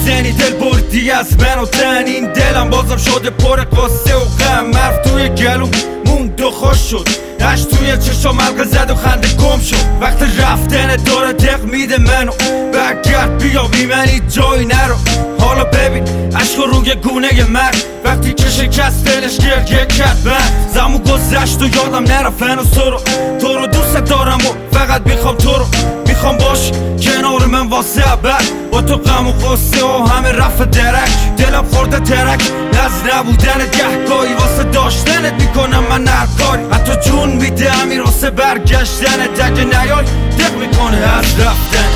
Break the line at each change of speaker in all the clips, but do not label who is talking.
زنی دل بردی از من و تن، این دلم بازم شده پر قصه و غم. حرف توی گلوم موند و خوش شد، اش توی چشم حلقه زد و خنده گم شد. وقت رفتن داره دق میده منو، برگرد بیا بی من هیچ جایی نرو. حالا ببین عشق روی گونه مرد، وقتی که شکست دلش گریه کرد. من زمون گذشت و یادم نرفت و تو رو دوست دارم و فقط میخوام تو رو، میخوام باش کنار من واسه ابد. با تو غم و غصه و همه رفت درک، دلم خورده ترک از نبودنت. گهگاهی واسه داشتنت میکنم من هر کاری، حتی جون میده امیر واسه برگشتنت. اگه نیای دق میکنه از رفتن.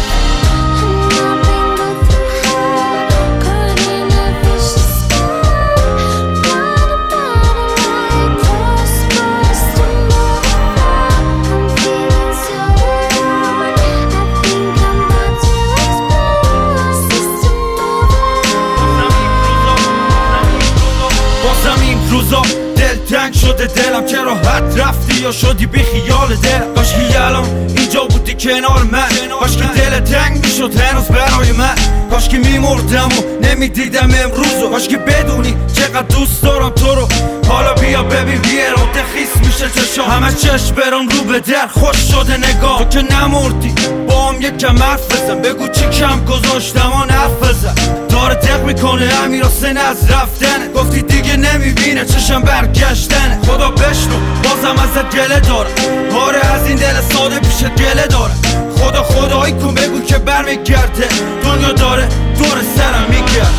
دلتنگ شده دلم که راحت رفتی یا شدی بی خیال دلم. کاشکی الان اینجا بودی کنار من، کاشکی دل تنگ میشد هنوز برای من. کاشکی میمردم و نمیدیدم امروزو، کاشکی بدونی چقدر دوست دارم تو رو. حالا بیا ببین بی اراده خیس میشه چشام، همه چشم برام رو به در خوش شده نگاه. تو که نمردی با هم یکم حرف بزن، بگو چی کم گذاشتم آن حرف بزن. داره دق میکنه امیر حسین از رفتنه، گفتی دیگه نمیبینه چشم برگشتنه. خدا بشنو بازم ازت گله داره، آره از این دل ساده پیشت گله داره. خدا خدایی کن بگو که برمیگرده، دنیا داره دور سرم میگرد.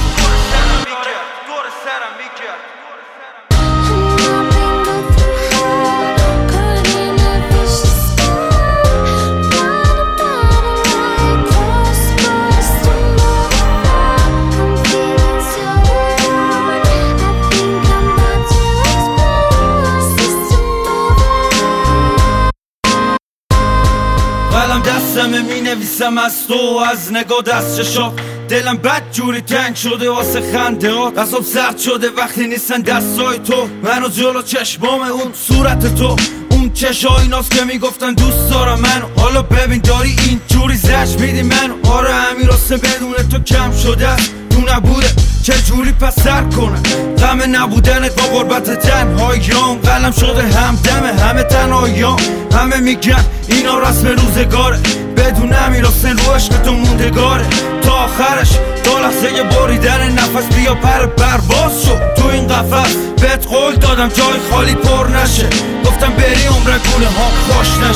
قلم دستمه می نویسم از تو، از نگاه دست چشات. دلم بد جوری تنگ شده واسه خنده هات، دستم سرد شده وقتی نیستن دستای تو. منو جلو چشمام اون صورت تو، اون چشای ناست که میگفتن دوست دارم منو. حالا ببین داری این جوری زش میدی منو. آره امیر حسین بدون تو کم شده است، تو نبوده چه جوری پس سر کنم. غم نبودنت با غربت تنهاییام، قلم شده همدم همه تنهاییام. همه میگن اینا رسم روزگاره، بدون امیر حسین رو عشق تو موندگاره. تا آخرش تا لحظه بریدن نفس بیا پر پرواز شو تو این قفس. بهت قول دادم جای خالی پر نشه، گفتم بری عمر گونه ها خوش نشه.